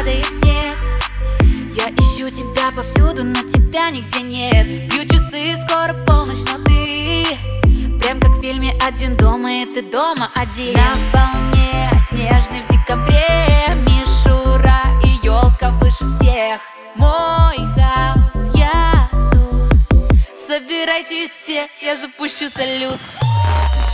падает снег. Я ищу тебя повсюду, но тебя нигде нет. Бью часы, скоро полночь, но ты прям как в фильме «Один дома», и ты дома один. На волне снежной в декабре мишура и елка выше всех. Мой хаос, я тут. Собирайтесь все, я запущу салют.